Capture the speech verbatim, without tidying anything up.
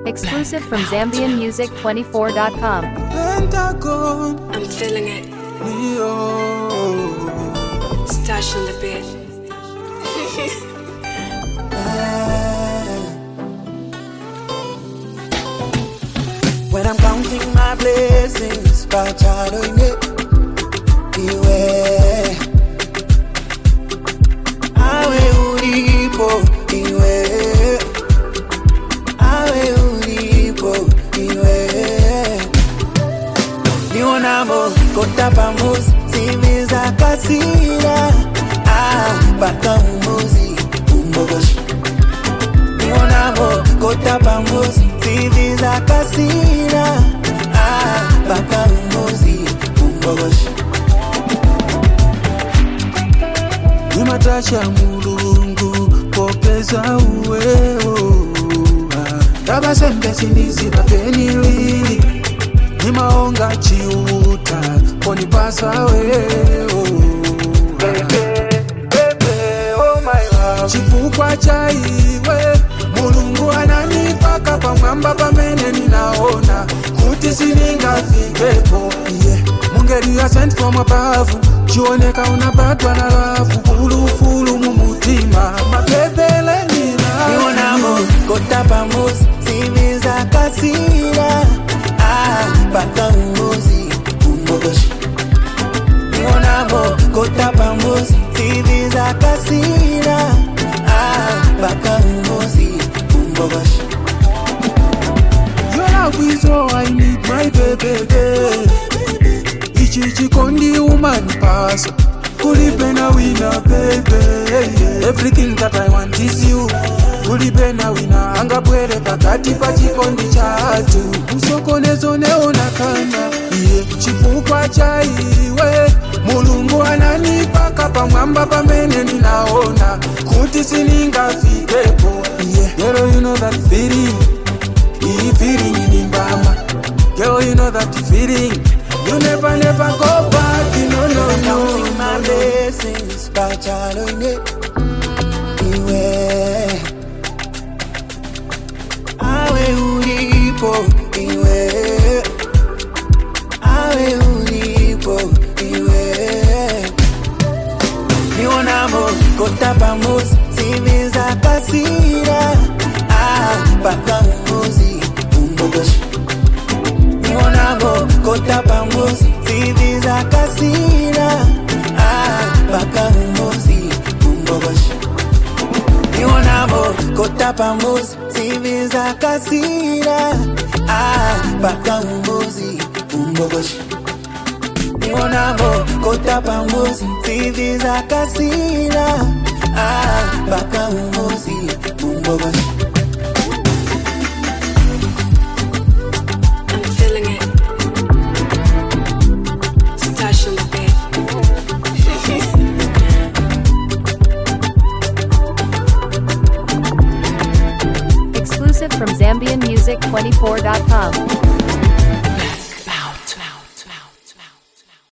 Exclusive from Zambian Music twenty-four dot com. I'm feeling it. Stash on the bed. When I'm counting my blessings, bachalo ine iwe awe ulipo iwe awe ulipo iwe nionamo kotapa muzi simiza kasira ah baka umuzi umbogoshi nionamo kotapa muzi simiza kasira ah baka umuzi umbogoshi Nimatacha mulungu popeza uweo Taba sembe sindizi bapenili Nimaonga chiuta ponipasa weo Bebe, bebe, oh my love Chipukwa chaiwe mulungu ananipaka pa mwamba pamene ninaona Kuti sininga fikepo yeah. Mungeri ya sent from above Chioneka unapatwa na lafu Fulu fulu mumutima Mapepele nila Nionamo kotapa muzi Simiza kasira Ah baka umuzi umbogoshi Nionamo kotapa muzi Simiza kasira Ah baka umuzi umbogoshi Your love is all I need my baby Ichi chikondi umani pasa Kulipena wina baby Everything that I want is you Kulipena wina angapwele pakati pa chikondi chatu Usokonezo neona kana yeah. Chipukwa chaiwe mulungu ananipaka pa mwamba pamene ninaona Kuti sininga fikepo yeah. Girl you know that feeling Hii feeling inimbama Girl you know that feeling You never, never go back, you know, no, no. Counting my blessings, bachalo ine iwe awe ulipo iwe awe ulipo iwe nionamo kotapa muzi simiza kasira ah baka umuzi umbogoshi nionamo kotapa muzi simiza kasira ah baka umuzi umbogoshi nionamo kotapa muzi simiza kasira ah baka umuzi umbogoshi nionamo kotapa muzi simiza kasira ah baka umuzi umbogoshi Exclusive from Zambian Music twenty-four dot com.